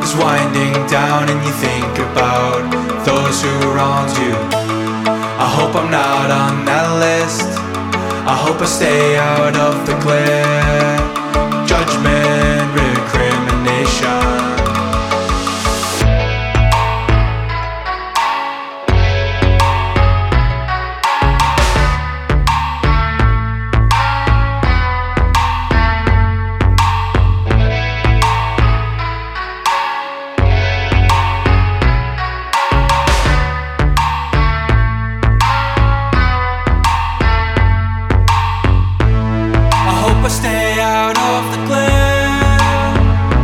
is winding down and you think about those who wronged you. I hope I'm not on that list. I hope I stay out of the clear. Judgment, recrimination. Stay out of the glare.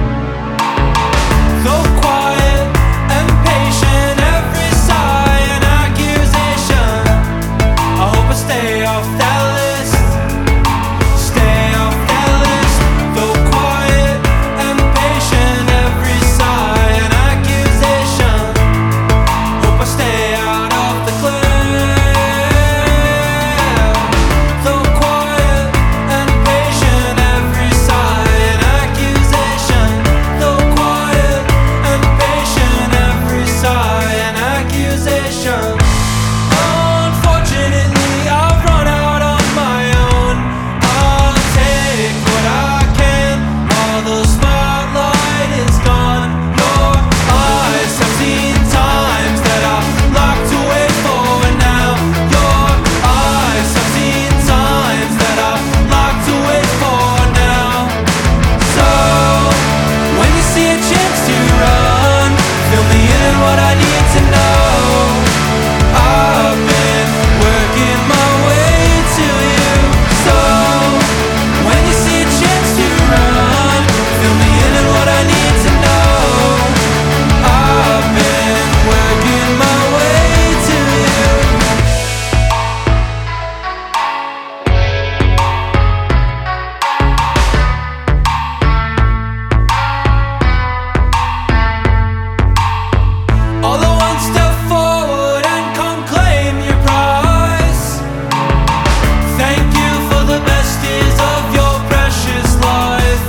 Though quiet and patient, every sigh an accusation. I hope I stay off that list. Stay off that list. Though quiet and patient, every sigh an accusation. Hope I stay out of the glare. What I need to know, I've been working my way to you. So when you see a chance to run, fill me in on what I need to know. I've been working my way to step forward and come claim your prize. Thank you for the best years of your precious life.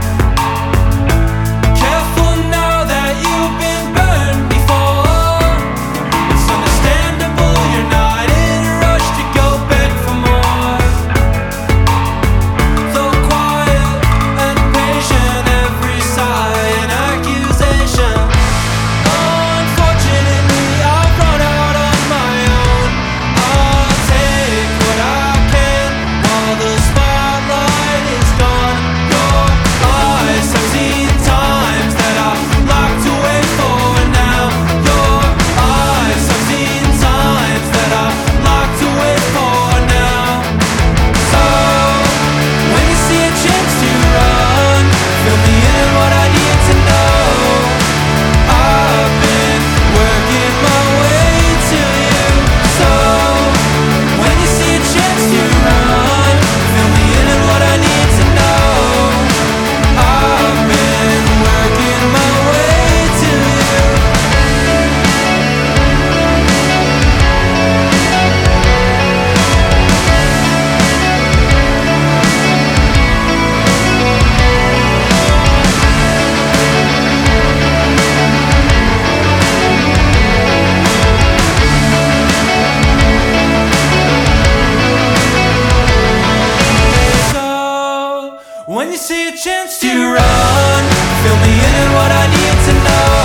Careful now that you've been burned before. It's understandable you're not in a rush to go back for more. Though quiet and patient, every sigh an accusation. When you see a chance to run, fill me in on what I need to know.